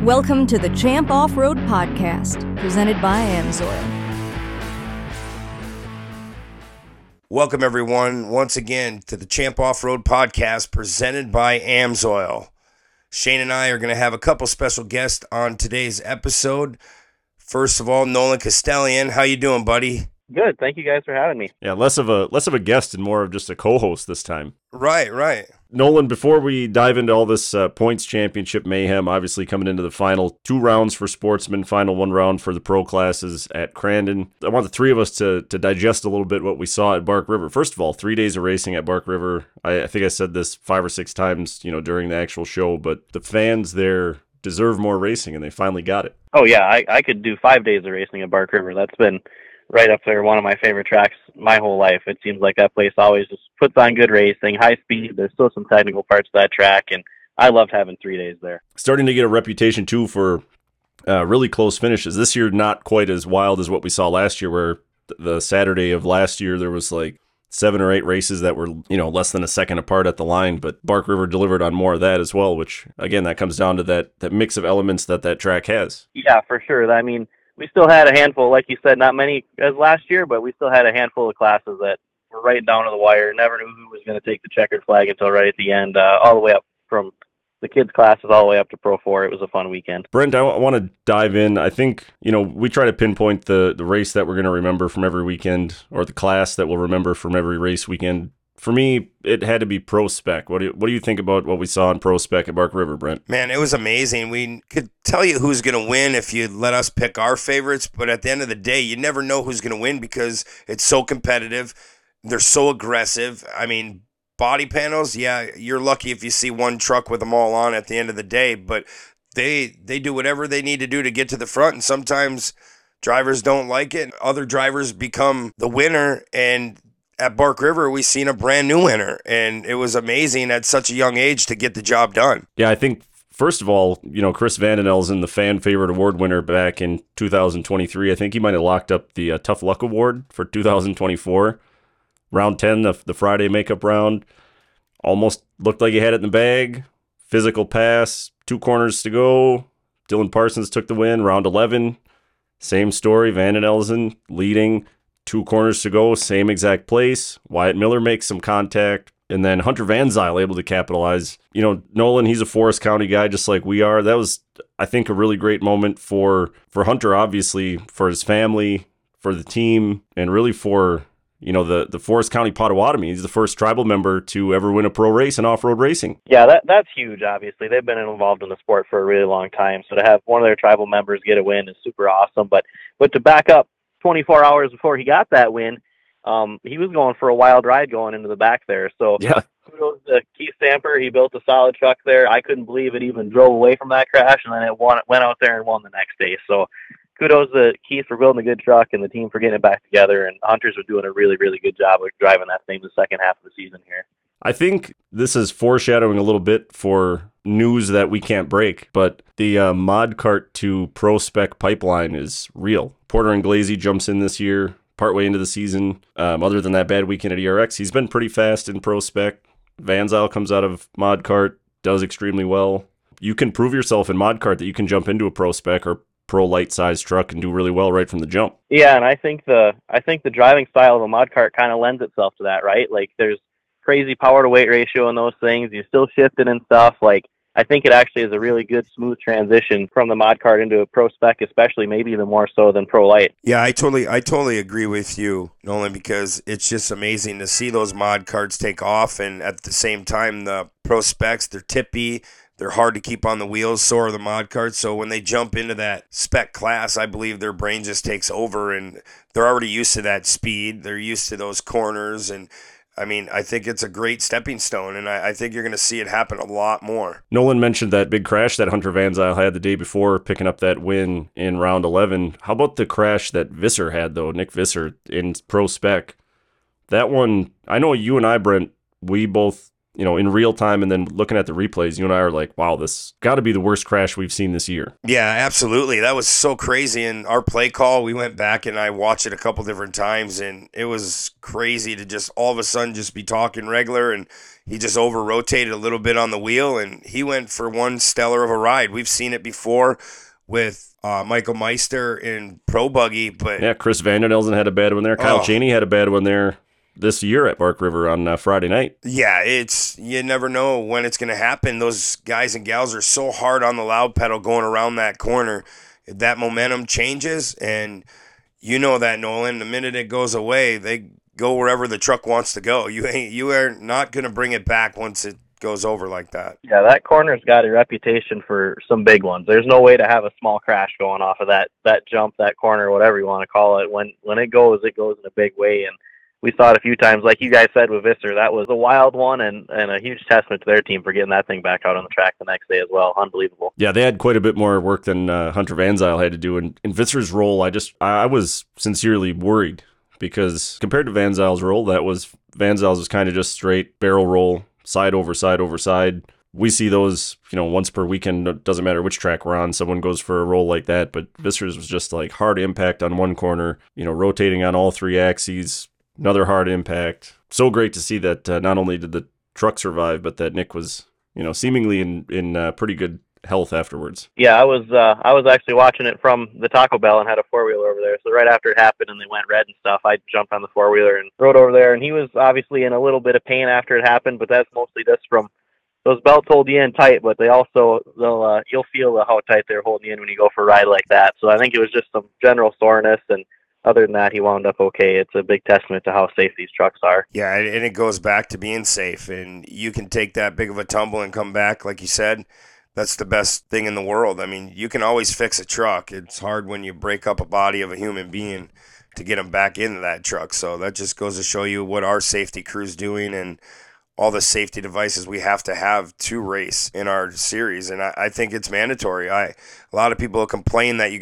Welcome to the Champ Off-Road Podcast, presented by AMSOIL. Welcome, everyone, once again to the Champ Off-Road Podcast, presented by AMSOIL. Shane and I are going to have a couple special guests on today's episode. First of all, Nolan Castellian. How you doing, buddy? Good. Thank you guys for having me. Yeah, less of a guest and more of just a co-host this time. Right. Nolan, before we dive into all this points championship mayhem, obviously coming into the final 2 rounds for sportsmen, final 1 round for the pro classes at Crandon, I want the 3 of us to digest a little bit what we saw at Bark River. First of all, 3 days of racing at Bark River. I think I said this 5 or 6 times, during the actual show, but the fans there deserve more racing, and they finally got it. Oh, yeah. I could do 5 days of racing at Bark River. That's been right up there, one of my favorite tracks my whole life. It seems like that place always just puts on good racing, high speed. There's still some technical parts of that track, and I loved having 3 days there. Starting to get a reputation, too, for really close finishes. This year, not quite as wild as what we saw last year, where the Saturday of last year, there was like 7 or 8 races that were, less than a second apart at the line, but Bark River delivered on more of that as well, which, again, that comes down to that mix of elements that track has. Yeah, for sure. I mean, we still had a handful, like you said, not many as last year, but we still had a handful of classes that were right down to the wire. Never knew who was going to take the checkered flag until right at the end, all the way up from the kids' classes all the way up to Pro 4. It was a fun weekend. Brent, I want to dive in. I think, we try to pinpoint the race that we're going to remember from every weekend, or the class that we'll remember from every race weekend. For me, it had to be Pro Spec. What do you think about what we saw in Pro Spec at Bark River, Brent? Man, it was amazing. We could tell you who's going to win if you let us pick our favorites, but at the end of the day, you never know who's going to win because it's so competitive. They're so aggressive. I mean, body panels, yeah, you're lucky if you see one truck with them all on at the end of the day, but they do whatever they need to do to get to the front, and sometimes drivers don't like it. Other drivers become the winner, and at Bark River, we seen a brand new winner, and it was amazing at such a young age to get the job done. Yeah, I think, first of all, Chris Vandenelzen, the fan favorite award winner back in 2023. I think he might have locked up the Tough Luck Award for 2024. Round 10, the Friday makeup round, almost looked like he had it in the bag. Physical pass, 2 corners to go. Dylan Parsons took the win. Round 11, same story. Vandenelzen leading. 2 corners to go, same exact place. Wyatt Miller makes some contact, and then Hunter Van Zyl able to capitalize. Nolan, he's a Forest County guy just like we are. That was, I think, a really great moment for Hunter, obviously, for his family, for the team, and really for, the Forest County Potawatomi. He's the first tribal member to ever win a pro race in off-road racing. Yeah, that's huge, obviously. They've been involved in the sport for a really long time, so to have one of their tribal members get a win is super awesome. But to back up, 24 hours before he got that win, he was going for a wild ride going into the back there. So yeah, kudos to Keith Stamper. He built a solid truck there. I couldn't believe it even drove away from that crash, and then it went out there and won the next day. So kudos to Keith for building a good truck and the team for getting it back together. And Hunters are doing a really, really good job of driving that thing the second half of the season here. I think this is foreshadowing a little bit for news that we can't break, but the mod cart to Pro Spec pipeline is real. Porter Inglesi jumps in this year, partway into the season. Other than that bad weekend at ERX, he's been pretty fast in Pro Spec. Van Zyl comes out of mod cart, does extremely well. You can prove yourself in mod cart that you can jump into a Pro Spec or pro light size truck and do really well right from the jump. Yeah, and I think the driving style of a mod cart kind of lends itself to that, right? Like there's crazy power to weight ratio in those things. You're still shifting and stuff. Like I think it actually is a really good smooth transition from the mod cart into a Pro Spec, especially maybe even more so than Pro Light. Yeah, I totally agree with you, Nolan, because it's just amazing to see those mod carts take off, and at the same time the Pro Specs, they're tippy. They're hard to keep on the wheels, so are the mod carts. So when they jump into that spec class, I believe their brain just takes over, and they're already used to that speed. They're used to those corners, and I mean, I think it's a great stepping stone, and I think you're going to see it happen a lot more. Nolan mentioned that big crash that Hunter Van Zyl had the day before, picking up that win in round 11. How about the crash that Visser had, though, Nick Visser in Pro Spec? That one, I know you and I, Brent, we both in real time and then looking at the replays, you and I are like, wow, this got to be the worst crash we've seen this year. Yeah, absolutely. That was so crazy. And our play call, we went back and I watched it a couple different times, and it was crazy to just all of a sudden just be talking regular, and he just over-rotated a little bit on the wheel, and he went for one stellar of a ride. We've seen it before with Michael Meister in Pro Buggy, but yeah, Chris Vandenelsen had a bad one there. Kyle Cheney had a bad one there this year at Bark River on Friday night. Yeah, you never know when it's going to happen. Those guys and gals are so hard on the loud pedal going around that corner. That momentum changes, and you know that, Nolan. The minute it goes away, they go wherever the truck wants to go. You are not going to bring it back once it goes over like that. Yeah, that corner's got a reputation for some big ones. There's no way to have a small crash going off of that jump, that corner, whatever you want to call it. When it goes in a big way, and we saw it a few times. Like you guys said with Visser, that was a wild one and a huge testament to their team for getting that thing back out on the track the next day as well. Unbelievable. Yeah, they had quite a bit more work than Hunter Van Zyl had to do. And in Visser's role, I was sincerely worried because compared to Van Zyl's role, Van Zyl's was kind of just straight barrel roll, side over side over side. We see those, once per weekend. It doesn't matter which track we're on. Someone goes for a roll like that. But Visser's was just like hard impact on one corner, rotating on all three axes. Another hard impact. So great to see that not only did the truck survive, but that Nick was, seemingly in pretty good health afterwards. Yeah, I was actually watching it from the Taco Bell and had a four-wheeler over there. So right after it happened and they went red and stuff, I jumped on the four-wheeler and rode over there. And he was obviously in a little bit of pain after it happened, but that's mostly just from those belts hold you in tight, but you'll feel how tight they're holding you in when you go for a ride like that. So I think it was just some general soreness, and other than that, he wound up okay. It's a big testament to how safe these trucks are. Yeah, and it goes back to being safe. And you can take that big of a tumble and come back, like you said. That's the best thing in the world. I mean, you can always fix a truck. It's hard when you break up a body of a human being to get them back into that truck. So that just goes to show you what our safety crew's doing and all the safety devices we have to race in our series. And I think it's mandatory. A lot of people complain that you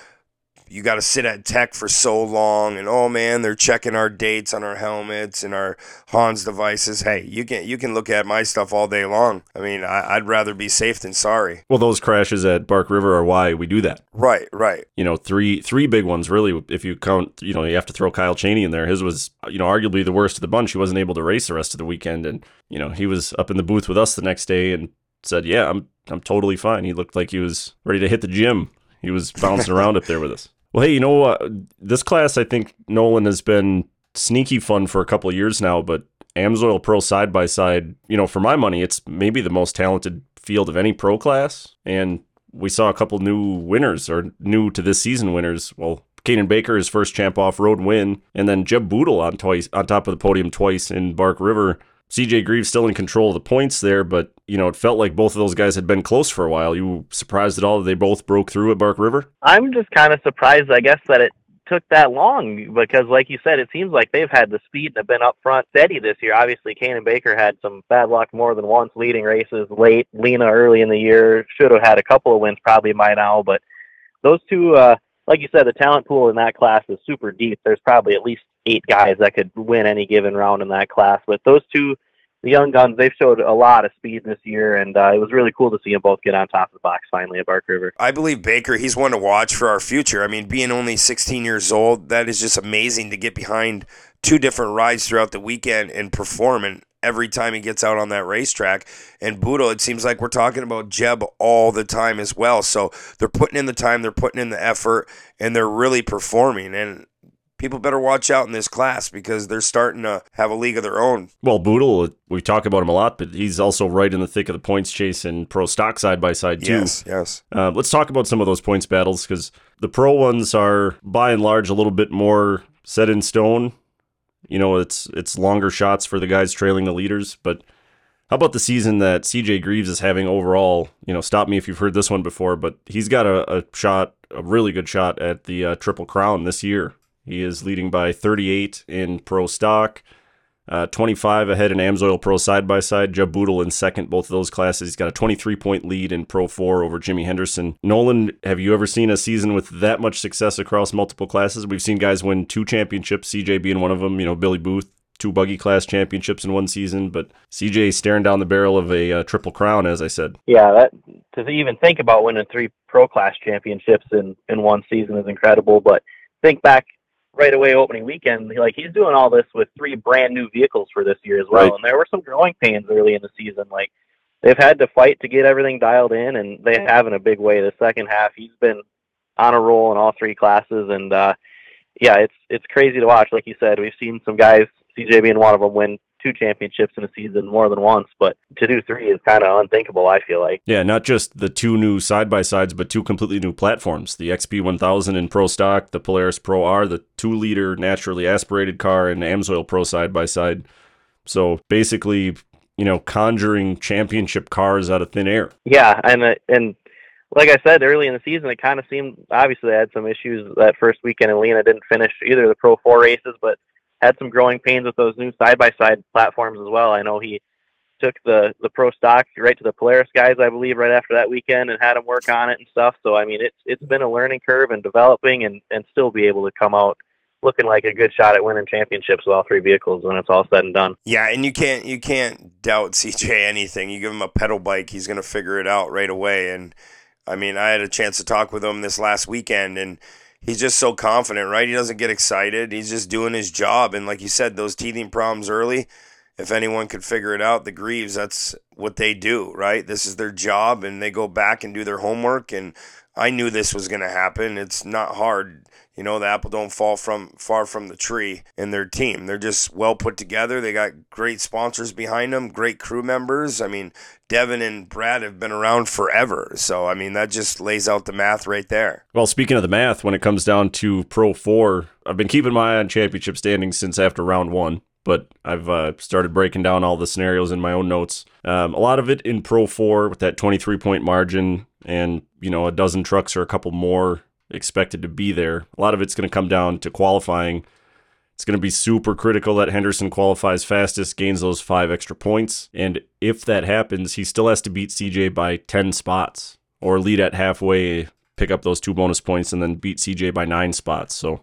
got to sit at tech for so long, and oh man, they're checking our dates on our helmets and our Hans devices. Hey, you can look at my stuff all day long. I mean, I'd rather be safe than sorry. Well, those crashes at Bark River are why we do that. Right. Three big ones, really, if you count, you have to throw Kyle Cheney in there. His was, arguably the worst of the bunch. He wasn't able to race the rest of the weekend, and, he was up in the booth with us the next day and said, yeah, I'm totally fine. He looked like he was ready to hit the gym. He was bouncing around up there with us. Well, hey, this class, I think, Nolan, has been sneaky fun for a couple of years now, but Amsoil Pro side-by-side, for my money, it's maybe the most talented field of any pro class, and we saw a couple new winners, or new to this season winners. Well, Caden Baker, his first Champ Off-Road win, and then Jeb Boodle on top of the podium twice in Bark River. CJ Greaves still in control of the points there, but, it felt like both of those guys had been close for a while. You surprised at all that they both broke through at Bark River? I'm just kind of surprised, I guess, that it took that long because, like you said, it seems like they've had the speed and have been up front steady this year. Obviously, Caden Baker had some bad luck more than once leading races late. Lena early in the year should have had a couple of wins probably by now, but those two, like you said, the talent pool in that class is super deep. There's probably at least 8 guys that could win any given round in that class, but those two, the young guns, they've showed a lot of speed this year, and it was really cool to see them both get on top of the box finally at Bark River. I believe Baker, he's one to watch for our future. I mean, being only 16 years old, that is just amazing to get behind 2 different rides throughout the weekend and performing every time he gets out on that racetrack. And Boodle, it seems like we're talking about Jeb all the time as well. So they're putting in the time, they're putting in the effort, and they're really performing. And people better watch out in this class because they're starting to have a league of their own. Well, Boodle, we talk about him a lot, but he's also right in the thick of the points chase in pro stock side-by-side too. Yes. Let's talk about some of those points battles because the pro ones are, by and large, a little bit more set in stone. It's longer shots for the guys trailing the leaders, but how about the season that CJ Greaves is having overall? Stop me if you've heard this one before, but he's got a really good shot at the Triple Crown this year. He is leading by 38 in pro stock, 25 ahead in Amsoil Pro side-by-side. Jeb Boodle in second, both of those classes. He's got a 23-point lead in Pro 4 over Jimmy Henderson. Nolan, have you ever seen a season with that much success across multiple classes? We've seen guys win 2 championships, CJ being one of them, Billy Booth, 2 buggy class championships in one season, but CJ staring down the barrel of a triple crown, as I said. Yeah, that to even think about winning 3 pro class championships in one season is incredible. But think back right away opening weekend, like he's doing all this with 3 brand new vehicles for this year as well. Right. And there were some growing pains early in the season. Like they've had to fight to get everything dialed in, and they have in a big way. The second half, he's been on a roll in all 3 classes, and yeah, it's crazy to watch. Like you said, we've seen some guys, CJ being one of them, win 2 championships in a season more than once, but to do 3 is kind of unthinkable, I feel like. Yeah, not just the 2 new side-by-sides, but 2 completely new platforms. The XP1000 in Pro Stock, the Polaris Pro R, the 2-liter naturally aspirated car, and Amsoil Pro side-by-side. So basically, conjuring championship cars out of thin air. Yeah, and like I said, early in the season, it kind of seemed, obviously they had some issues that first weekend, and Lena didn't finish either of the Pro 4 races, but had some growing pains with those new side-by-side platforms as well. I know he took the Pro Stock right to the Polaris guys, I believe, right after that weekend and had them work on it and stuff. So, I mean, it's been a learning curve and developing and still be able to come out looking like a good shot at winning championships with all 3 vehicles when it's all said and done. Yeah, and you can't doubt CJ anything. You give him a pedal bike, he's going to figure it out right away. And, I mean, I had a chance to talk with him this last weekend, and he's just so confident, right? He doesn't get excited. He's just doing his job. And like you said, those teething problems early, if anyone could figure it out, the Greaves, that's what they do, right? This is their job, and they go back and do their homework. And I knew this was going to happen. It's not hard. The apple don't fall far from the tree in their team. They're just well put together. They got great sponsors behind them, great crew members. I mean, Devin and Brad have been around forever. So, I mean, that just lays out the math right there. Well, speaking of the math, when it comes down to Pro 4, I've been keeping my eye on championship standings since after round 1, but I've started breaking down all the scenarios in my own notes. A lot of it in Pro 4 with that 23-point margin and, a dozen trucks or a couple more expected to be there. A lot of it's going to come down to qualifying. It's going to be super critical that Henderson qualifies fastest, gains those 5 extra points. And if that happens, he still has to beat CJ by 10 spots or lead at halfway, pick up those 2 bonus points, and then beat CJ by 9 spots. So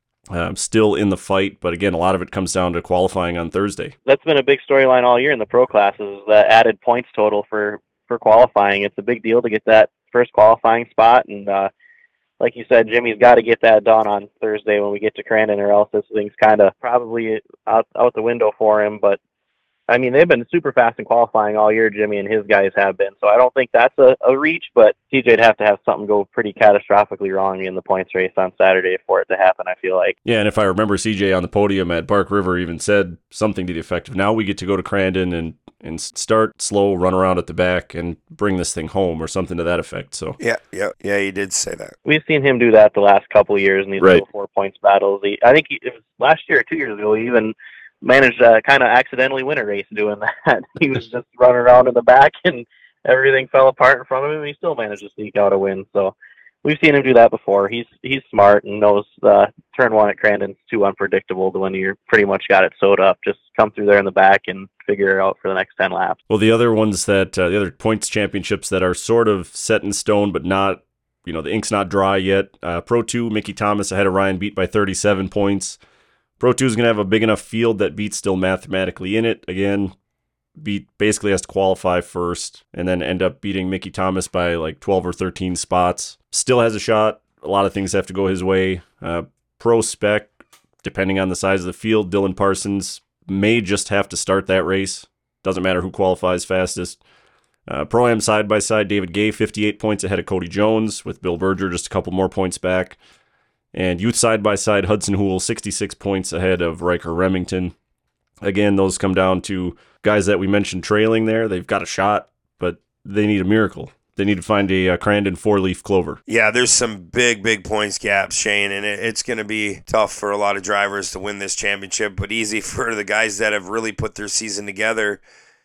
still in the fight. But again, a lot of it comes down to qualifying on Thursday. That's been a big storyline all year in the pro classes, the added points total for qualifying. It's a big deal to get that first qualifying spot. And like you said, Jimmy's got to get that done on Thursday when we get to Crandon, or else this thing's kind of probably out the window for him. But, I mean, they've been super fast in qualifying all year, Jimmy and his guys have been. So I don't think that's a reach, but CJ'd have to have something go pretty catastrophically wrong in the points race on Saturday for it to happen, I feel like. Yeah, and if I remember, CJ on the podium at Bark River even said something to the effect of, now we get to go to Crandon and start slow, run around at the back, and bring this thing home, or something to that effect. So Yeah, he did say that. We've seen him do that the last couple of years in these little 4 points battles. I think it was last year or 2 years ago, he even managed to kind of accidentally win a race doing that. He was just running around in the back, and everything fell apart in front of him, and he still managed to sneak out a win. So we've seen him do that before. He's smart and knows turn 1 at Crandon's too unpredictable to when you're pretty much got it sewed up. Just come through there in the back and figure it out for the next 10 laps. Well, the other ones that the other points championships that are sort of set in stone, but not, the ink's not dry yet. Pro 2, Mickey Thomas ahead of Ryan Beat by 37 points. Pro 2 is going to have a big enough field that Beat's still mathematically in it. Again, Beat basically has to qualify first and then end up beating Mickey Thomas by like 12 or 13 spots. Still has a shot. A lot of things have to go his way. Pro Spec, depending on the size of the field, Dylan Parsons may just have to start that race. Doesn't matter who qualifies fastest. Pro-Am side-by-side, David Gay, 58 points ahead of Cody Jones, with Bill Berger just a couple more points back. And Youth side-by-side, Hudson Houle, 66 points ahead of Riker Remington. Again, those come down to guys that we mentioned trailing there. They've got a shot, but they need a miracle. They need to find a Crandon 4-leaf clover. Yeah, there's some big points gaps, Shane, and it's going to be tough for a lot of drivers to win this championship, but easy for the guys that have really put their season together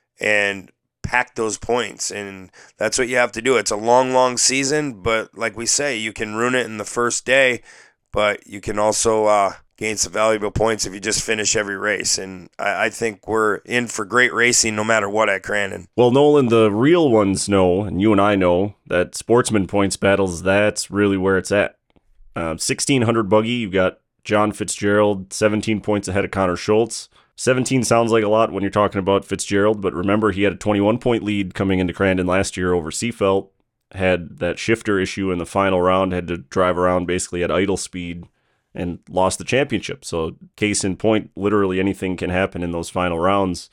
and pack those points, and that's what you have to do. It's a long season, but like we say, you can ruin it in the first day, but you can also gain some valuable points if you just finish every race. And I think we're in for great racing no matter what at Crandon. Well, Nolan, the real ones know, and you and I know, that sportsman points battles, that's really where it's at. 1,600 buggy, you've got John Fitzgerald, 17 points ahead of Connor Schultz. 17 sounds like a lot when you're talking about Fitzgerald, but remember he had a 21-point lead coming into Crandon last year over Seafelt, had that shifter issue in the final round, had to drive around basically at idle speed, and lost the championship. So case in point, literally anything can happen in those final rounds.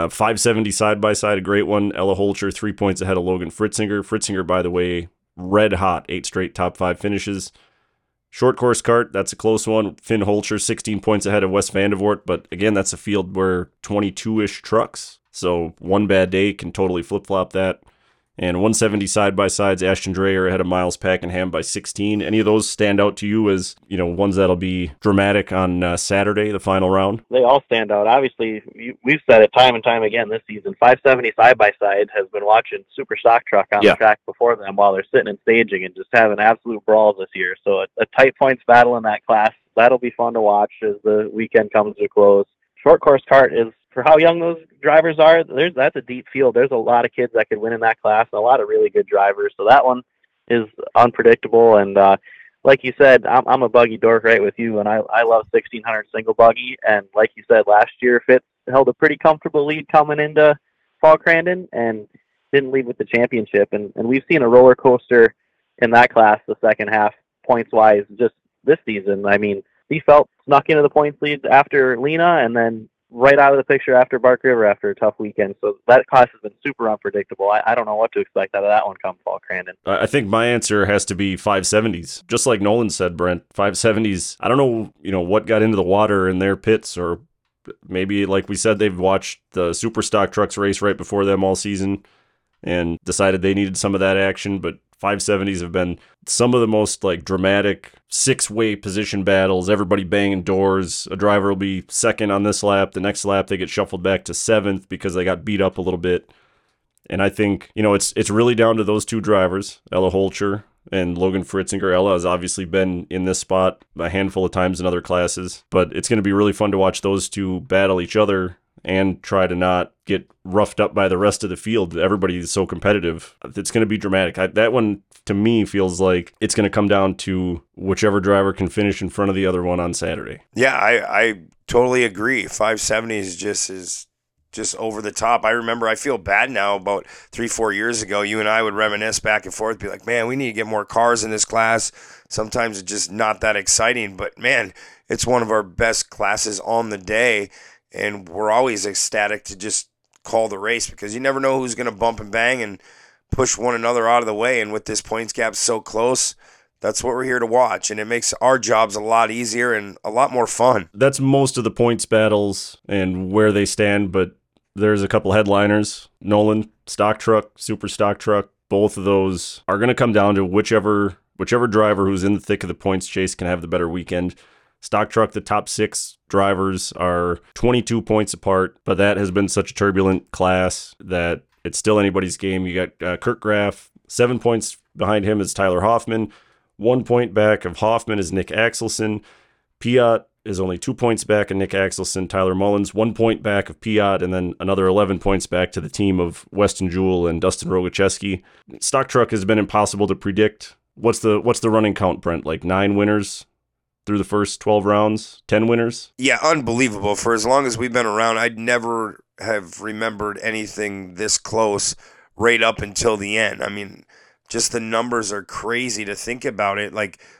570 side-by-side, a great one. Ella Holcher, 3 points ahead of Logan Fritzinger. Fritzinger, by the way, red hot, 8 straight top 5 finishes. Short course kart, that's a close one. Finn Holcher, 16 points ahead of Wes Vandevort, but again, that's a field where 22-ish trucks, so one bad day can totally flip-flop that. And 170 side-by-sides, Ashton Dreyer ahead of Miles Packenham by 16. Any of those stand out to you as, ones that'll be dramatic on Saturday, the final round? They all stand out. Obviously, we've said it time and time again this season. 570 side-by-side has been watching Super Stock Truck on the track before them while they're sitting and staging and just having absolute brawls this year. So a tight points battle in that class, that'll be fun to watch as the weekend comes to a close. Short course kart is, for how young those drivers are, that's a deep field. There's a lot of kids that could win in that class, and a lot of really good drivers. So that one is unpredictable. And like you said, I'm a buggy dork right with you, and I love 1600 single buggy. And like you said, last year Fitz held a pretty comfortable lead coming into Fall Crandon and didn't lead with the championship. And we've seen a roller coaster in that class the second half, points-wise, just this season. I mean, Seafelt snuck into the points lead after Lena, and then right out of the picture after Bark River after a tough weekend. So that class has been super unpredictable. I don't know what to expect out of that one come Fall Crandon. I think my answer has to be 570s. Just like Nolan said, Brent, 570s. I don't know, what got into the water in their pits, or maybe, like we said, they've watched the Super Stock Trucks race right before them all season and decided they needed some of that action, but 570s have been some of the most dramatic 6-way position battles, everybody banging doors. A driver will be second on this lap. The next lap they get shuffled back to 7th because they got beat up a little bit. And I think, it's really down to those two drivers, Ella Holcher and Logan Fritzinger. Ella has obviously been in this spot a handful of times in other classes, but it's going to be really fun to watch those two battle each other and try to not get roughed up by the rest of the field. Everybody is so competitive. It's going to be dramatic. That one, to me, feels like it's going to come down to whichever driver can finish in front of the other one on Saturday. Yeah, I totally agree. 570 is just over the top. I remember, I feel bad now, about 3-4 years ago, you and I would reminisce back and forth, be like, man, we need to get more cars in this class. Sometimes it's just not that exciting, but man, it's one of our best classes on the day. And we're always ecstatic to just call the race because you never know who's going to bump and bang and push one another out of the way. And with this points gap so close, that's what we're here to watch. And it makes our jobs a lot easier and a lot more fun. That's most of the points battles and where they stand, but there's a couple headliners. Nolan, Stock Truck, Super Stock Truck, both of those are going to come down to whichever driver who's in the thick of the points chase can have the better weekend. Stock Truck, the top 6 drivers are 22 points apart, but that has been such a turbulent class that it's still anybody's game. You got Kurt Graff, 7 points behind him is Tyler Hoffman. 1 point back of Hoffman is Nick Axelson. Piot is only 2 points back of Nick Axelson. Tyler Mullins, 1 point back of Piot, and then another 11 points back to the team of Weston Jewell and Dustin Rogacheski. Stock Truck has been impossible to predict. What's the running count, Brent? 9 winners through the first 12 rounds, 10 winners? Yeah, unbelievable. For as long as we've been around, I'd never have remembered anything this close right up until the end. I mean, just the numbers are crazy to think about it.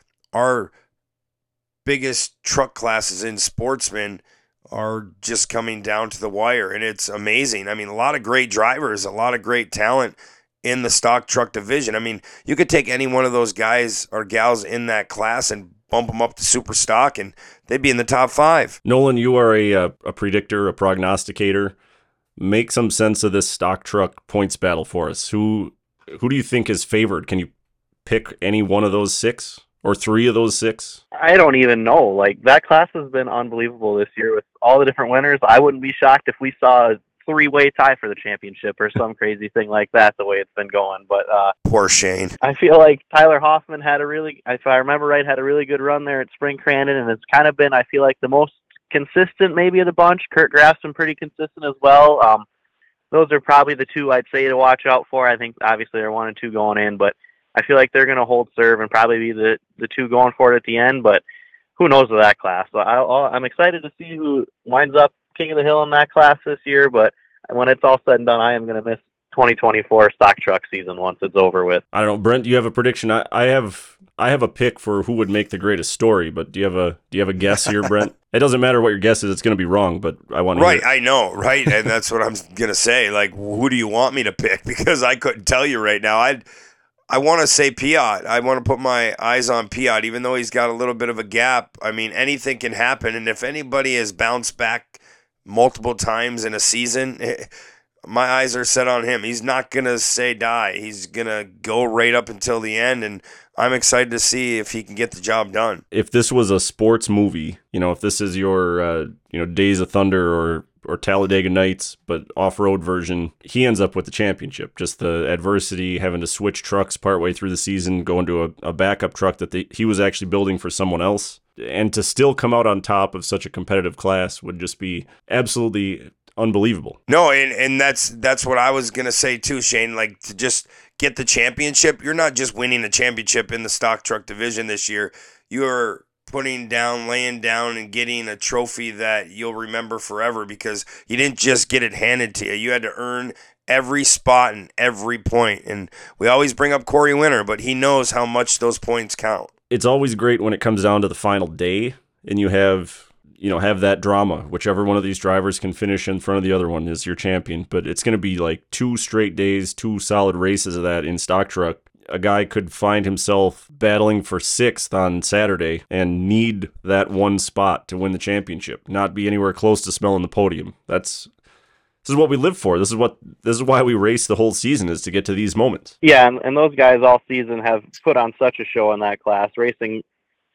Our biggest truck classes in Sportsman are just coming down to the wire, and it's amazing. I mean, a lot of great drivers, a lot of great talent in the stock truck division. I mean, you could take any one of those guys or gals in that class and bump them up to super stock, and they'd be in the top 5. Nolan, you are a predictor, a prognosticator. Make some sense of this stock truck points battle for us. Who do you think is favored? Can you pick any one of those 6 or 3 of those 6? I don't even know. That class has been unbelievable this year with all the different winners. I wouldn't be shocked if we saw 3-way tie for the championship or some crazy thing like that, the way it's been going. But poor Shane. I feel like Tyler Hoffman if I remember right, had a really good run there at Spring Crandon, and it's kind of been, I feel like, the most consistent maybe of the bunch. Kurt Graff's been pretty consistent as well. Those are probably the 2 I'd say to watch out for. I think obviously they're 1 and 2 going in, but I feel like they're going to hold serve and probably be the 2 going for it at the end. But who knows with that class? So I'm excited to see who winds up King of the Hill in that class this year, but when it's all said and done, I am going to miss 2024 stock truck season once it's over with. I don't know, Brent. Do you have a prediction? I have a pick for who would make the greatest story, but do you have a guess here, Brent? It doesn't matter what your guess is; it's going to be wrong. But I want to. Right, I know, right, and that's what I'm going to say. Like, who do you want me to pick? Because I couldn't tell you right now. I want to say Piot. I want to put my eyes on Piot, even though he's got a little bit of a gap. I mean, anything can happen, and if anybody has bounced back multiple times in a season, my eyes are set on him. He's not going to say die. He's going to go right up until the end, and I'm excited to see if he can get the job done. If this was a sports movie, if this is your, Days of Thunder or Talladega Nights, but off-road version, he ends up with the championship. Just the adversity, having to switch trucks partway through the season, going to a backup truck that he was actually building for someone else, and to still come out on top of such a competitive class would just be absolutely unbelievable. No, and that's what I was going to say too, Shane. Like, to just get the championship, you're not just winning a championship in the stock truck division this year. You're laying down and getting a trophy that you'll remember forever, because you didn't just get it handed to you. You had to earn every spot and every point. And we always bring up Corey Winter, but he knows how much those points count. It's always great when it comes down to the final day and you have that drama. Whichever one of these drivers can finish in front of the other one is your champion. But it's going to be like 2 straight days, 2 solid races of that in stock truck. A guy could find himself battling for 6th on Saturday and need that one spot to win the championship, not be anywhere close to smelling the podium. This is what we live for. This is why we race the whole season, is to get to these moments. Yeah, and those guys all season have put on such a show in that class. Racing,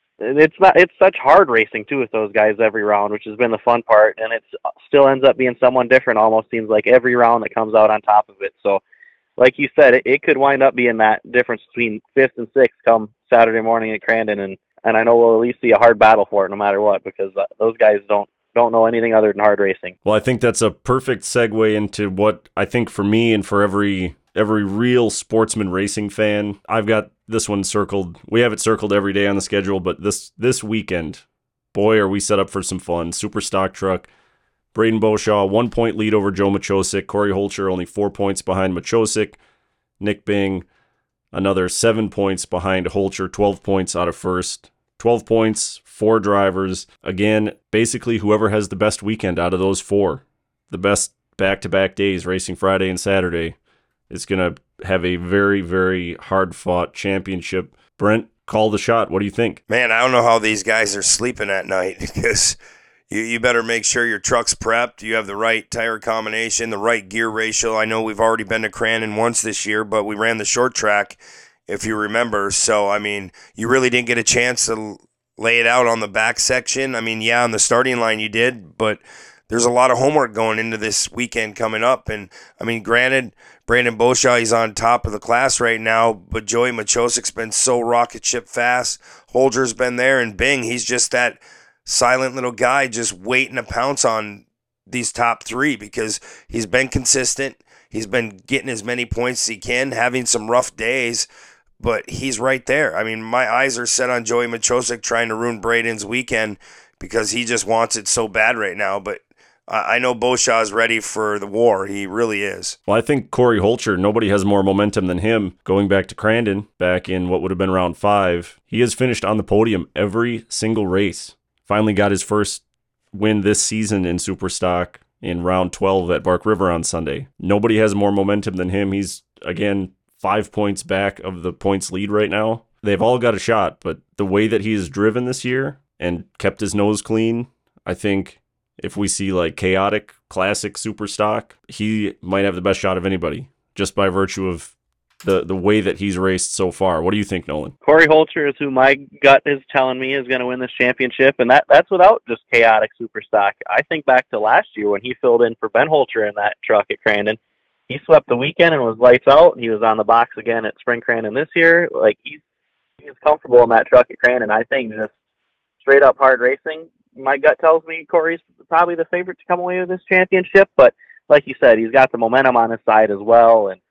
it's such hard racing too with those guys every round, which has been the fun part, and it still ends up being someone different. Almost seems like every round that comes out on top of it. So, like you said, it could wind up being that difference between 5th and 6th come Saturday morning at Crandon, and I know we'll at least see a hard battle for it no matter what, because those guys don't know anything other than hard racing. Well, I think that's a perfect segue into what I think for me and for every real sportsman racing fan. I've got this one circled. We have it circled every day on the schedule, but this weekend, boy, are we set up for some fun. Super stock truck. Braden Beauchamp, 1 point lead over Joe Machosik. Corey Holcher only 4 points behind Machosik. Nick Bing, another 7 points behind Holcher, 12 points out of first. 12 points, 4 drivers. Again, basically whoever has the best weekend out of those 4, the best back-to-back days, racing Friday and Saturday, is going to have a very, very hard-fought championship. Brent, call the shot. What do you think? Man, I don't know how these guys are sleeping at night, because you better make sure your truck's prepped, you have the right tire combination, the right gear ratio. I know we've already been to Crandon once this year, but we ran the short track, if you remember. So, I mean, you really didn't get a chance to lay it out on the back section. I mean, yeah, on the starting line you did, but there's a lot of homework going into this weekend coming up. And, I mean, granted, Brandon Beauchamp, he's on top of the class right now, but Joey Machosik's been so rocket ship fast. Holger's been there, and Bing, he's just that silent little guy just waiting to pounce on these top 3, because he's been consistent. He's been getting as many points as he can, having some rough days, but he's right there. I mean, my eyes are set on Joey Machosik trying to ruin Braden's weekend, because he just wants it so bad right now. But I know Beauchamp is ready for the war. He really is. Well, I think Corey Holcher, nobody has more momentum than him. Going back to Crandon, back in what would have been round 5, he has finished on the podium every single race. Finally got his first win this season in Superstock in round 12 at Bark River on Sunday. Nobody has more momentum than him. He's, again, 5 points back of the points lead right now. They've all got a shot, but the way that he has driven this year and kept his nose clean, I think if we see like chaotic, classic Superstock, he might have the best shot of anybody, just by virtue of the way that he's raced so far. What do you think, Nolan? Corey Holcher is who my gut is telling me is going to win this championship, and that's without just chaotic super stock. I think back to last year when he filled in for Ben Holcher in that truck at Crandon. He swept the weekend and was lights out. He was on the box again at Spring Crandon this year. Like, he's comfortable in that truck at Crandon. I think just straight up hard racing, my gut tells me Corey's probably the favorite to come away with this championship, but like you said, he's got the momentum on his side as well, and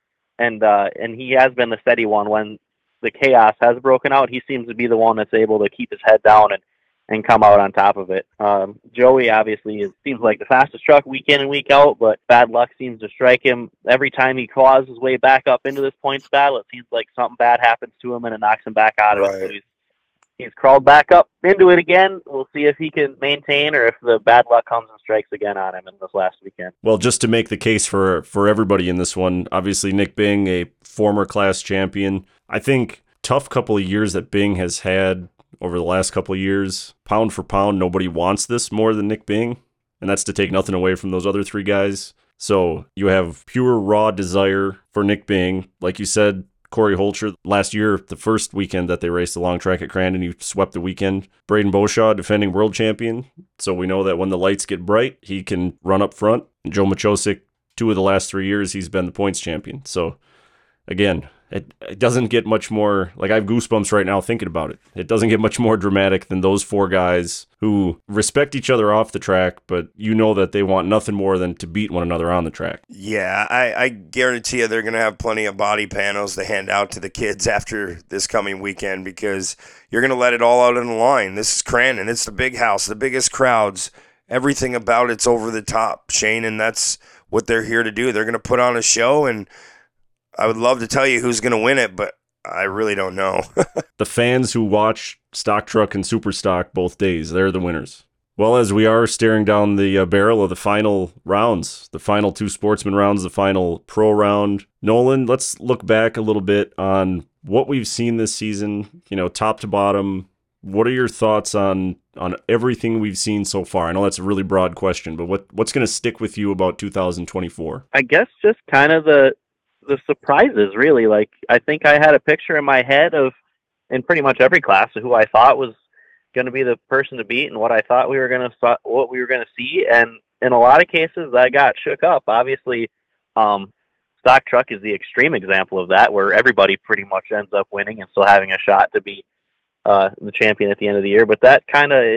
he has been the steady one when the chaos has broken out. He seems to be the one that's able to keep his head down and come out on top of it. Joey obviously seems like the fastest truck week in and week out, but bad luck seems to strike him every time he claws his way back up into this points battle. It seems like something bad happens to him and it knocks him back out of it. So he's crawled back up into it again. We'll see if he can maintain or if the bad luck comes and strikes again on him in this last weekend. Well, just to make the case for everybody in this one, obviously Nick Bing, a former class champion. I think tough couple of years that Bing has had over the last couple of years, pound for pound, nobody wants this more than Nick Bing, and that's to take nothing away from those other three guys. So you have pure raw desire for Nick Bing. Like you said, Corey Holcher, last year, the first weekend that they raced the long track at Crandon, he swept the weekend. Braden Beauchamp, defending world champion. So we know that when the lights get bright, he can run up front. And Joe Machosik, 2 of the last 3 years, he's been the points champion. So again, it doesn't get much more, like I have goosebumps right now thinking about it. It doesn't get much more dramatic than those 4 guys who respect each other off the track, but you know that they want nothing more than to beat one another on the track. Yeah, I guarantee you they're going to have plenty of body panels to hand out to the kids after this coming weekend because you're going to let it all out on the line. This is Crandon. It's the big house, the biggest crowds. Everything about it's over the top, Shane, and that's what they're here to do. They're going to put on a show, and I would love to tell you who's going to win it, but I really don't know. The fans who watch Stock Truck and Super Stock both days, they're the winners. Well, as we are staring down the barrel of the final rounds, the final 2 sportsman rounds, the final pro round, Nolan, let's look back a little bit on what we've seen this season, top to bottom. What are your thoughts on everything we've seen so far? I know that's a really broad question, but what's going to stick with you about 2024? I guess just kind of the surprises, really. Like, I think I had a picture in my head of, in pretty much every class, of who I thought was going to be the person to beat and what I thought we were going to see. And in a lot of cases, that got shook up. Obviously, Stock Truck is the extreme example of that, where everybody pretty much ends up winning and still having a shot to be the champion at the end of the year. But that kind of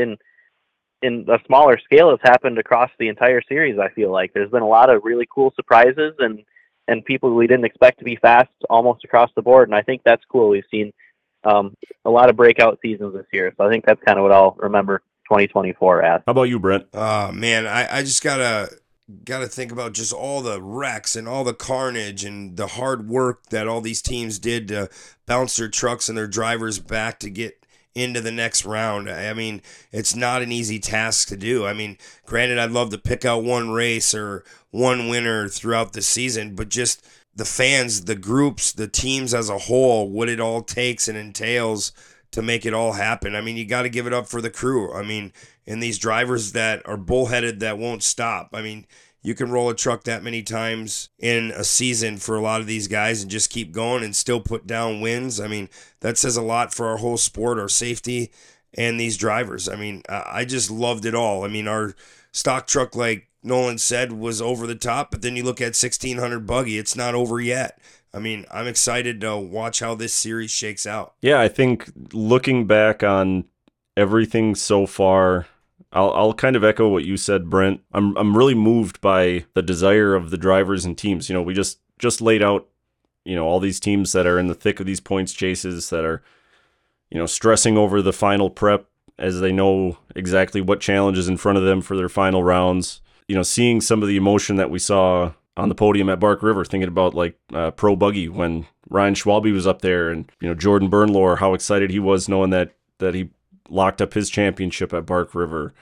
in a smaller scale has happened across the entire series. I feel like there's been a lot of really cool surprises and people we didn't expect to be fast almost across the board. And I think that's cool. We've seen a lot of breakout seasons this year. So I think that's kind of what I'll remember 2024 as. How about you, Brent? Man, I just gotta think about just all the wrecks and all the carnage and the hard work that all these teams did to bounce their trucks and their drivers back to get into the next round. I mean, it's not an easy task to do. I mean, granted, I'd love to pick out one race or one winner throughout the season, but just the fans, the groups, the teams as a whole, what it all takes and entails to make it all happen. I mean, you got to give it up for the crew. I mean, and these drivers that are bullheaded that won't stop. I mean, you can roll a truck that many times in a season for a lot of these guys and just keep going and still put down wins. I mean, that says a lot for our whole sport, our safety, and these drivers. I mean, I just loved it all. I mean, our Stock Truck, like Nolan said, was over the top, but then you look at 1600 Buggy, it's not over yet. I mean, I'm excited to watch how this series shakes out. Yeah, I think looking back on everything so far, I'll kind of echo what you said, Brent. I'm really moved by the desire of the drivers and teams. We just laid out, all these teams that are in the thick of these points chases that are, stressing over the final prep as they know exactly what challenge is in front of them for their final rounds. Seeing some of the emotion that we saw on the podium at Bark River, thinking about like Pro Buggy when Ryan Schwalbe was up there and, Jordan Bernlohr, how excited he was knowing that he locked up his championship at Bark River.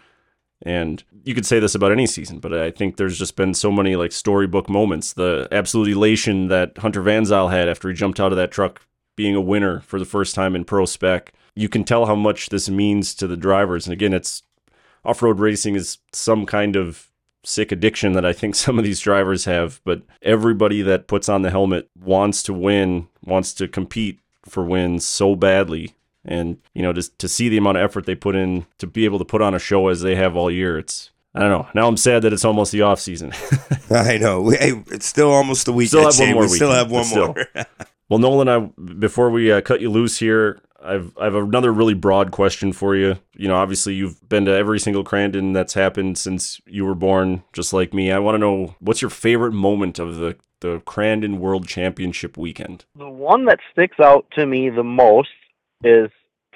And you could say this about any season, but I think there's just been so many like storybook moments. The absolute elation that Hunter Van Zyl had after he jumped out of that truck being a winner for the first time in Pro Spec. You can tell how much this means to the drivers. And again, it's off-road racing is some kind of sick addiction that I think some of these drivers have, but everybody that puts on the helmet wants to win, wants to compete for wins so badly. And, just to see the amount of effort they put in to be able to put on a show as they have all year, I don't know. Now I'm sad that it's almost the off season. I know. Hey, it's still almost the weekend. Still have one more. Well, Nolan, before we cut you loose here, I've another really broad question for you. Obviously you've been to every single Crandon that's happened since you were born, just like me. I want to know, what's your favorite moment of the Crandon World Championship weekend? The one that sticks out to me the most is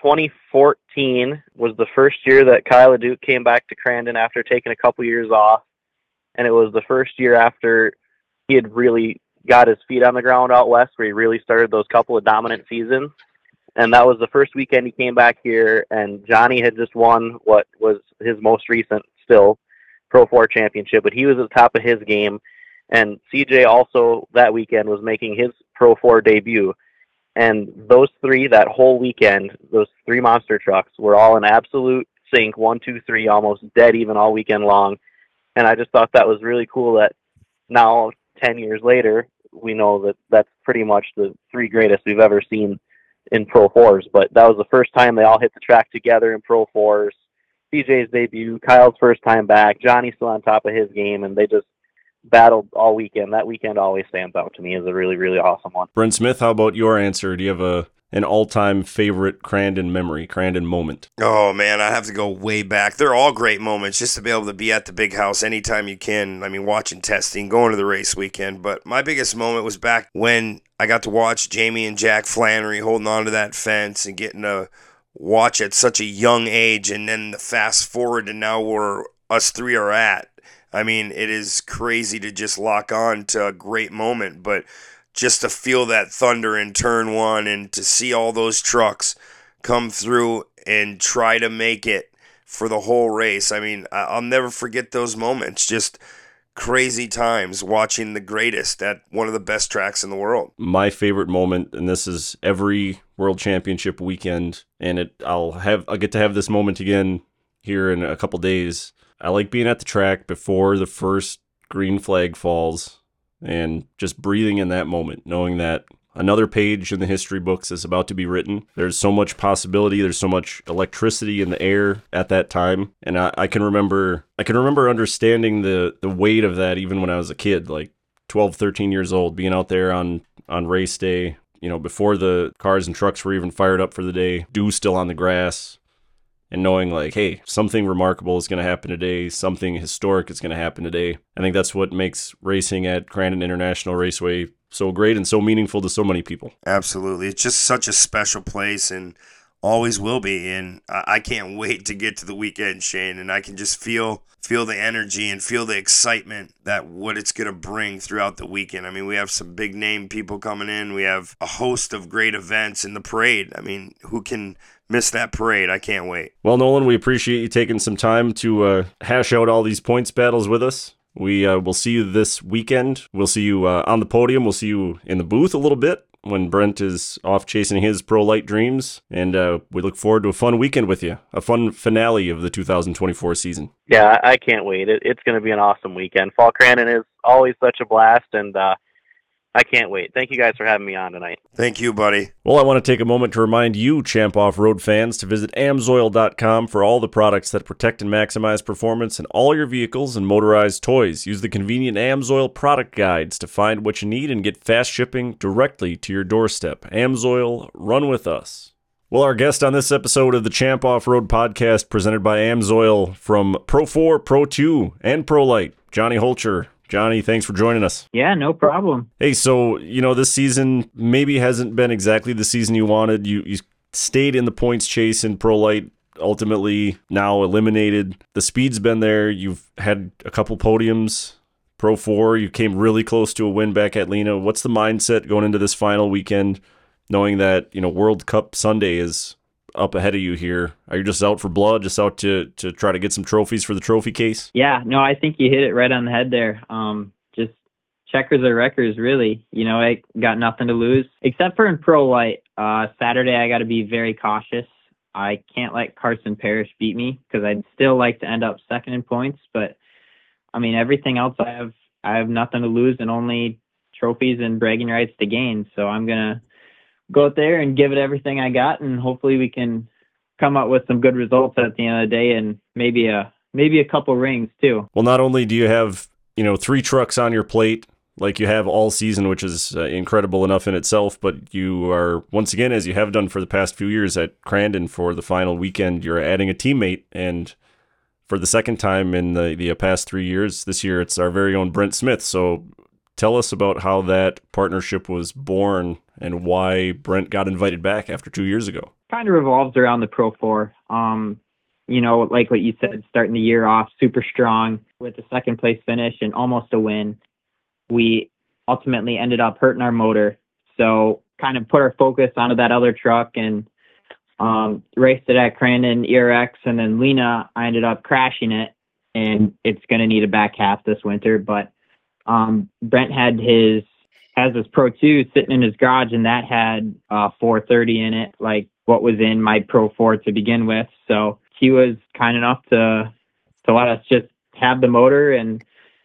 2014 was the first year that Kyle LeDuc came back to Crandon after taking a couple years off. And it was the first year after he had really got his feet on the ground out west, where he really started those couple of dominant seasons. And that was the first weekend he came back here, and Johnny had just won what was his most recent still Pro 4 championship, but he was at the top of his game. And CJ also that weekend was making his Pro 4 debut. And those three, that whole weekend, those three monster trucks were all in absolute sync, 1, 2, 3, almost dead even all weekend long. And I just thought that was really cool that now, 10 years later, we know that that's pretty much the three greatest we've ever seen in Pro 4s. But that was the first time they all hit the track together in Pro 4s. CJ's debut, Kyle's first time back, Johnny's still on top of his game, and they just battled all weekend. That weekend always stands out to me as a really, really awesome one. Brent Smith, how about your answer? Do you have an all-time favorite Crandon memory, Crandon moment? Oh, man, I have to go way back. They're all great moments, just to be able to be at the big house anytime you can. I mean, watching testing, going to the race weekend. But my biggest moment was back when I got to watch Jamie and Jack Flannery holding on to that fence and getting to watch at such a young age, and then the fast forward to now where us three are at. I mean, it is crazy to just lock on to a great moment, but just to feel that thunder in turn one and to see all those trucks come through and try to make it for the whole race. I mean, I'll never forget those moments. Just crazy times watching the greatest at one of the best tracks in the world. My favorite moment, and this is every World Championship weekend, and I'll get to have this moment again here in a couple days. I like being at the track before the first green flag falls and just breathing in that moment, knowing that another page in the history books is about to be written. There's so much possibility. There's so much electricity in the air at that time. And I can remember understanding the weight of that even when I was a kid, like 12, 13 years old, being out there on race day, before the cars and trucks were even fired up for the day, dew still on the grass, and knowing like, hey, something remarkable is going to happen today, something historic is going to happen today. I think that's what makes racing at Crandon International Raceway so great and so meaningful to so many people. Absolutely. It's just such a special place and always will be. And I can't wait to get to the weekend, Shane, and I can just feel the energy and feel the excitement that what it's going to bring throughout the weekend. I mean, we have some big name people coming in. We have a host of great events in the parade. I mean, who can miss that parade? I can't wait. Well, Nolan, we appreciate you taking some time to hash out all these points battles with us. We will see you this weekend. We'll see you on the podium. We'll see you in the booth a little bit when Brent is off chasing his Pro Light dreams. And we look forward to a fun weekend with you, a fun finale of the 2024 season. Yeah, I can't wait. It's going to be an awesome weekend. Fall Crandon is always such a blast, and I can't wait. Thank you guys for having me on tonight. Thank you, buddy. Well, I want to take a moment to remind you, Champ Off-Road fans, to visit AMSOIL.com for all the products that protect and maximize performance in all your vehicles and motorized toys. Use the convenient AMSOIL product guides to find what you need and get fast shipping directly to your doorstep. AMSOIL, run with us. Well, our guest on this episode of the Champ Off-Road podcast presented by AMSOIL from Pro 4, Pro 2, and Pro Light, Johnny Holcher. Johnny, thanks for joining us. Yeah, no problem. Hey, so, this season maybe hasn't been exactly the season you wanted. You stayed in the points chase in Pro Light, ultimately now eliminated. The speed's been there. You've had a couple podiums. Pro 4, you came really close to a win back at Lena. What's the mindset going into this final weekend, knowing that, World Cup Sunday is up ahead of you here? Are you just out for blood, just out to try to get some trophies for the trophy case? Yeah, no, I think you hit it right on the head there. Just checkers or wreckers, really. I got nothing to lose, except for in Pro Light. Saturday, I got to be very cautious. I can't let Carson Parrish beat me because I'd still like to end up second in points. But, everything else, I have nothing to lose and only trophies and bragging rights to gain. So I'm going to go out there and give it everything I got, and hopefully we can come up with some good results at the end of the day, and maybe a couple rings too. Well, not only do you have 3 trucks on your plate like you have all season, which is incredible enough in itself, but you are, once again, as you have done for the past few years at Crandon for the final weekend, you're adding a teammate, and for the second time in the past 3 years, this year it's our very own Brent Smith. So Tell us about how that partnership was born and why Brent got invited back after 2 years ago. Kind of revolves around the Pro 4. Like what you said, starting the year off super strong with a second place finish and almost a win. We ultimately ended up hurting our motor. So kind of put our focus onto that other truck and raced it at Crandon ERX, and then Lena, I ended up crashing it, and it's going to need a back half this winter. But Brent has his Pro 2 sitting in his garage, and that had 430 in it, like what was in my Pro 4 to begin with. So he was kind enough to let us just have the motor, and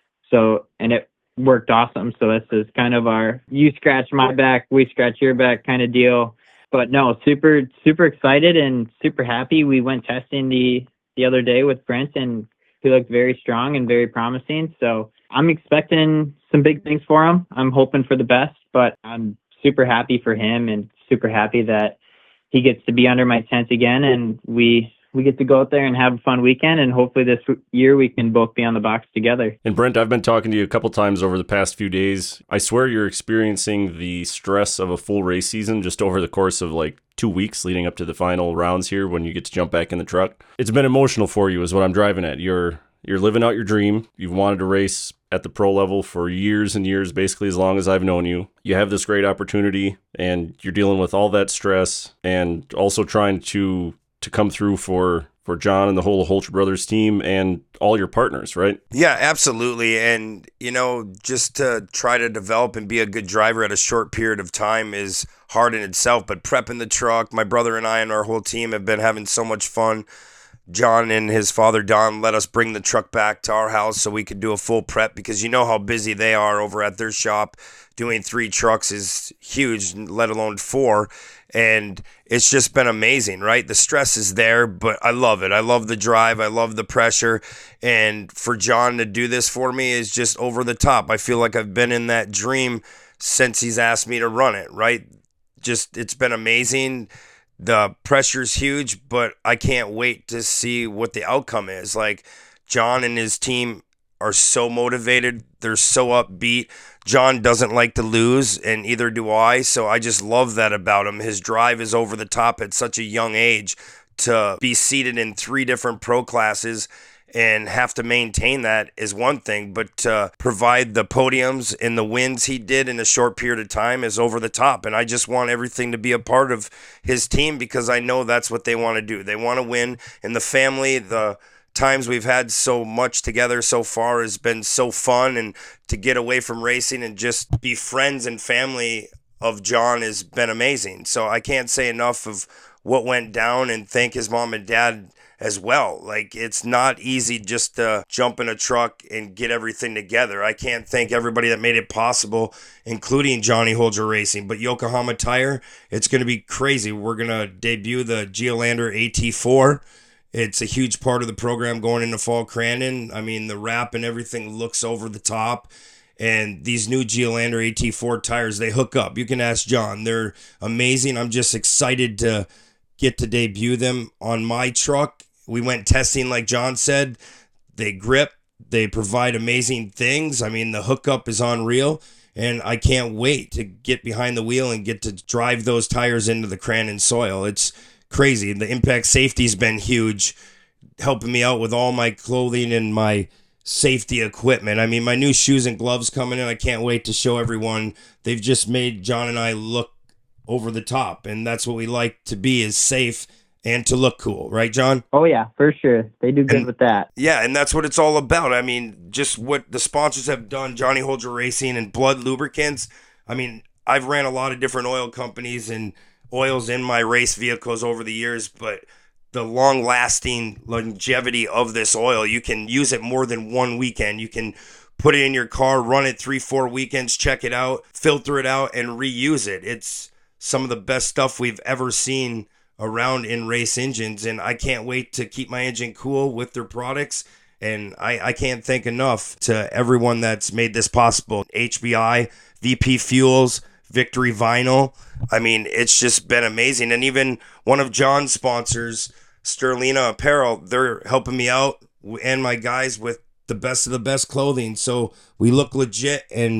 it worked awesome. So this is kind of our you scratch my back, we scratch your back kind of deal. But no, super excited and super happy. We went testing the other day with Brent, and he looked very strong and very promising. So I'm expecting some big things for him. I'm hoping for the best, but I'm super happy for him and super happy that he gets to be under my tent again, and we get to go out there and have a fun weekend, and hopefully this year we can both be on the box together. And Brent, I've been talking to you a couple times over the past few days. I swear you're experiencing the stress of a full race season just over the course of like 2 weeks leading up to the final rounds here when you get to jump back in the truck. It's been emotional for you is what I'm driving at. You're living out your dream. You've wanted to race at the pro level for years and years, basically as long as I've known you. You have this great opportunity, and you're dealing with all that stress and also trying to come through for John and the whole Holter Brothers team and all your partners, right? Yeah, absolutely. And, just to try to develop and be a good driver at a short period of time is hard in itself. But prepping the truck, my brother and I and our whole team have been having so much fun. John and his father, Don, let us bring the truck back to our house so we could do a full prep, because you know how busy they are over at their shop. Doing 3 trucks is huge, let alone 4. And it's just been amazing, right? The stress is there, but I love it. I love the drive. I love the pressure. And for John to do this for me is just over the top. I feel like I've been in that dream since he's asked me to run it, right? Just, it's been amazing. The pressure's huge, but I can't wait to see what the outcome is. Like, John and his team are so motivated. They're so upbeat. John doesn't like to lose, and either do I. So I just love that about him. His drive is over the top at such a young age. To be seated in 3 different pro classes and have to maintain that is one thing, but to provide the podiums and the wins he did in a short period of time is over the top. And I just want everything to be a part of his team, because I know that's what they want to do. They want to win. And the family, the times we've had so much together so far has been so fun, and to get away from racing and just be friends and family of John has been amazing. So I can't say enough of what went down, and thank his mom and dad as well. Like, it's not easy just to jump in a truck and get everything together. I can't thank everybody that made it possible, including Johnny Holger Racing. But Yokohama Tire, it's going to be crazy. We're going to debut the Geolandar AT4. It's a huge part of the program going into Fall Crandon. I mean, the wrap and everything looks over the top. And these new Geolandar AT4 tires, they hook up. You can ask John. They're amazing. I'm just excited to get to debut them on my truck. We went testing, like John said. They grip. They provide amazing things. I mean, the hookup is unreal. And I can't wait to get behind the wheel and get to drive those tires into the Crandon soil. It's crazy. The impact safety's been huge, helping me out with all my clothing and my safety equipment. I mean, my new shoes and gloves coming in. I can't wait to show everyone. They've just made John and I look over the top, and that's what we like to be, is safe and to look cool, right, John? Oh yeah, for sure. They do good with that. Yeah, and that's what it's all about. I mean, just what the sponsors have done, Johnny Holger Racing and Blood Lubricants. I mean, I've ran a lot of different oil companies and oils in my race vehicles over the years, but the long-lasting longevity of this oil, you can use it more than one weekend. You can put it in your car, run it 3-4 weekends, check it out, filter it out, and reuse it. It's some of the best stuff we've ever seen around in race engines, and I can't wait to keep my engine cool with their products. And I can't thank enough to everyone that's made this possible. HBI, VP Fuels, Victory Vinyl. I mean, it's just been amazing. And even one of John's sponsors, Sterlina Apparel, they're helping me out and my guys with the best of the best clothing. So we look legit, and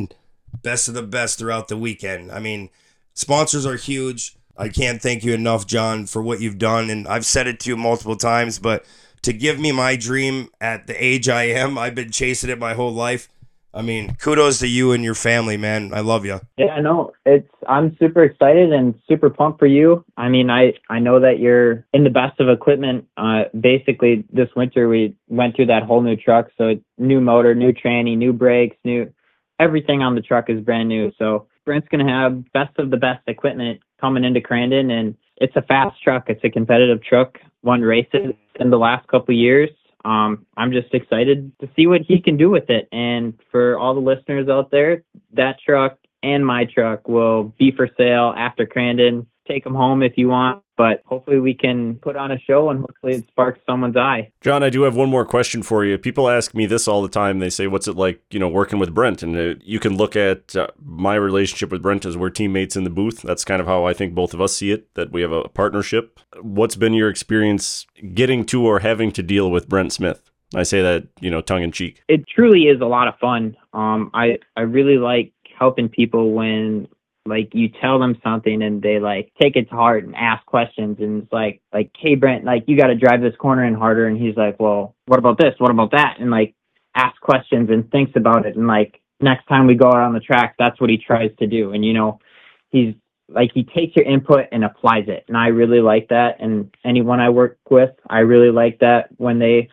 best of the best throughout the weekend. I mean, sponsors are huge. I can't thank you enough, John, for what you've done. And I've said it to you multiple times, but to give me my dream at the age I am, I've been chasing it my whole life. I mean, kudos to you and your family, man. I love you. Yeah, I know. I'm super excited and super pumped for you. I mean, I know that you're in the best of equipment. Basically this winter we went through that whole new truck. So new motor, new tranny, new brakes, new everything on the truck is brand new. So Brent's going to have best of the best equipment coming into Crandon, and it's a fast truck. It's a competitive truck. Won races in the last couple of years. I'm just excited to see what he can do with it. And for all the listeners out there, that truck and my truck will be for sale after Crandon. Take them home if you want, but hopefully we can put on a show and hopefully it sparks someone's eye. John, I do have one more question for you. People ask me this all the time. They say, what's it like, working with Brent? And you can look at my relationship with Brent as we're teammates in the booth. That's kind of how I think both of us see it, that we have a partnership. What's been your experience getting to or having to deal with Brent Smith? I say that, tongue in cheek. It truly is a lot of fun. I really like helping people when you tell them something and they take it to heart and ask questions, and it's like, hey Brent, you got to drive this corner in harder. And he's like, well, what about this? What about that? And ask questions and thinks about it. And next time we go out on the track, that's what he tries to do. And, he's he takes your input and applies it. And I really like that. And anyone I work with, I really like that when they,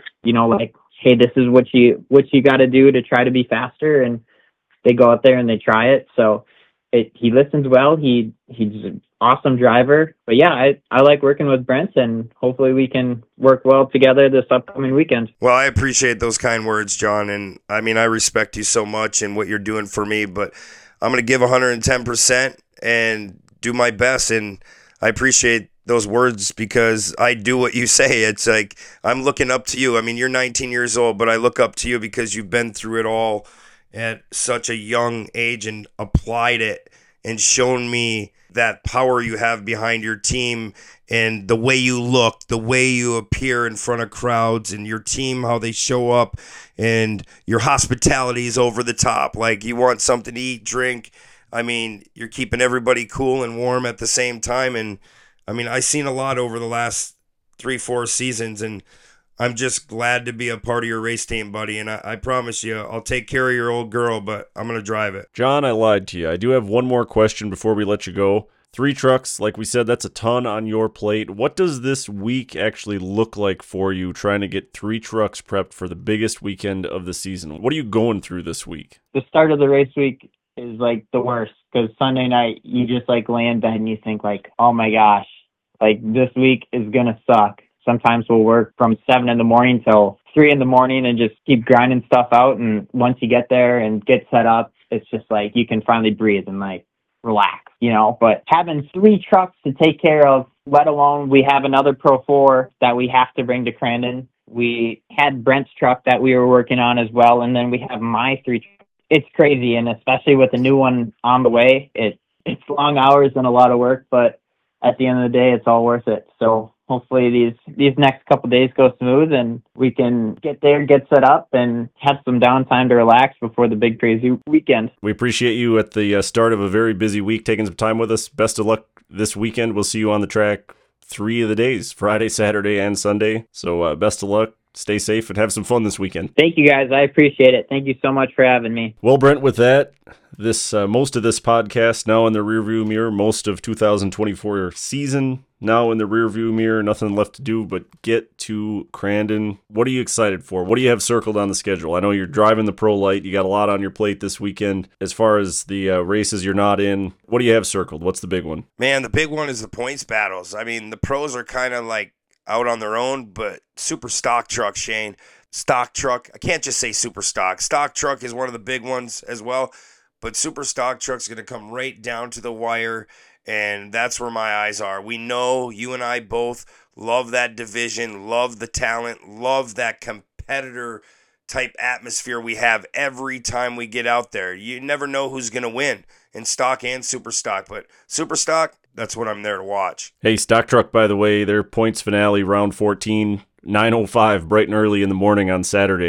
hey, this is what you got to do to try to be faster. And they go out there and they try it. So he listens well. He's an awesome driver. But yeah, I like working with Brent, and hopefully we can work well together this upcoming weekend. Well, I appreciate those kind words, John. And I mean, I respect you so much and what you're doing for me, but I'm going to give 110% and do my best. And I appreciate those words because I do what you say. It's like, I'm looking up to you. I mean, you're 19 years old, but I look up to you because you've been through it all at such a young age and applied it and shown me that power you have behind your team and the way you look, the way you appear in front of crowds, and your team, how they show up, and your hospitality is over the top. You want something to eat, drink. I mean, you're keeping everybody cool and warm at the same time. And I mean, I've seen a lot over the last 3-4 seasons, and I'm just glad to be a part of your race team, buddy. And I promise you, I'll take care of your old girl, but I'm going to drive it. John, I lied to you. I do have one more question before we let you go. 3 trucks, like we said, that's a ton on your plate. What does this week actually look like for you trying to get 3 trucks prepped for the biggest weekend of the season? What are you going through this week? The start of the race week is the worst, because Sunday night you just lay in bed and you think oh my gosh, this week is going to suck. Sometimes we'll work from 7 in the morning till 3 in the morning and just keep grinding stuff out. And once you get there and get set up, it's just you can finally breathe and relax, But having 3 trucks to take care of, let alone we have another Pro 4 that we have to bring to Crandon. We had Brent's truck that we were working on as well. And then we have my 3 trucks. It's crazy. And especially with the new one on the way, it's long hours and a lot of work, but at the end of the day, it's all worth it. So hopefully these next couple of days go smooth and we can get there, get set up, and have some downtime to relax before the big crazy weekend. We appreciate you at the start of a very busy week taking some time with us. Best of luck this weekend. We'll see you on the track 3 of the days, Friday, Saturday, and Sunday. So best of luck. Stay safe and have some fun this weekend. Thank you, guys. I appreciate it. Thank you so much for having me. Well, Brent, with that, this most of this podcast now in the rearview mirror, most of 2024 season now in the rearview mirror, nothing left to do but get to Crandon. What are you excited for? What do you have circled on the schedule? I know you're driving the Pro Light. You got a lot on your plate this weekend. As far as the races you're not in, what do you have circled? What's the big one? Man, the big one is the points battles. I mean, the pros are kind of out on their own, but super stock truck, Shane. Stock truck. I can't just say super stock. Stock truck is one of the big ones as well, but super stock truck's going to come right down to the wire, and that's where my eyes are. We know you and I both love that division, love the talent, love that competitor type atmosphere we have every time we get out there. You never know who's going to win in stock and super stock, but super stock, that's what I'm there to watch. Hey, Stock Truck, by the way, their points finale, round 14, 9:05, bright and early in the morning on Saturday.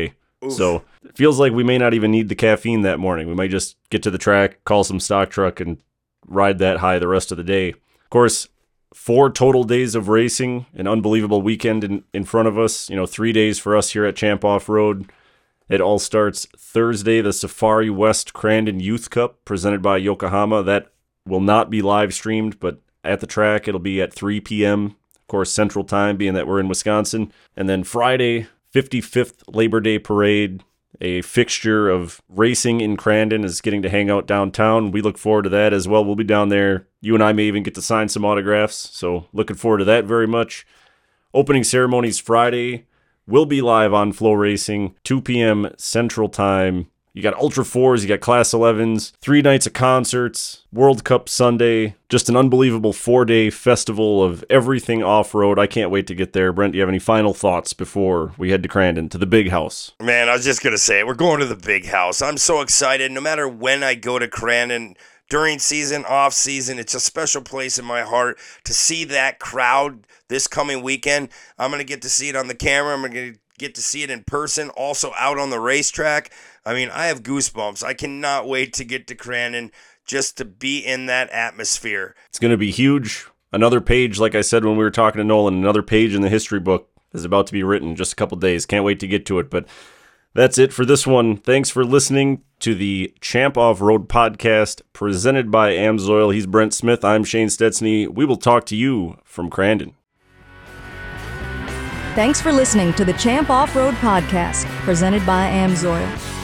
Oof. So it feels like we may not even need the caffeine that morning. We might just get to the track, call some stock truck, and ride that high the rest of the day. Of course, 4 total days of racing, an unbelievable weekend in front of us. 3 days for us here at Champ Off-Road. It all starts Thursday, the Safari West Crandon Youth Cup presented by Yokohama. That will not be live streamed, but at the track it'll be at 3 p.m., of course, Central Time, being that we're in Wisconsin. And then Friday, 55th Labor Day Parade, a fixture of racing in Crandon is getting to hang out downtown. We look forward to that as well. We'll be down there. You and I may even get to sign some autographs, so looking forward to that very much. Opening ceremonies Friday. Will be live on Flow Racing, 2 p.m. Central Time. You got Ultra 4s, you got Class 11s, 3 nights of concerts, World Cup Sunday, just an unbelievable 4-day festival of everything off-road. I can't wait to get there. Brent, do you have any final thoughts before we head to Crandon, to the big house? Man, I was just going to say, we're going to the big house. I'm so excited. No matter when I go to Crandon, during season, off season, it's a special place in my heart to see that crowd this coming weekend. I'm going to get to see it on the camera. I'm going to get to see it in person, also out on the racetrack. I mean, I have goosebumps. I cannot wait to get to Crandon just to be in that atmosphere. It's going to be huge. Another page, like I said when we were talking to Nolan, another page in the history book is about to be written in just a couple days. Can't wait to get to it, but that's it for this one. Thanks for listening to the Champ Off-Road podcast presented by AMSOIL. He's Brent Smith. I'm Shane Stetsny. We will talk to you from Crandon. Thanks for listening to the Champ Off-Road podcast presented by AMSOIL.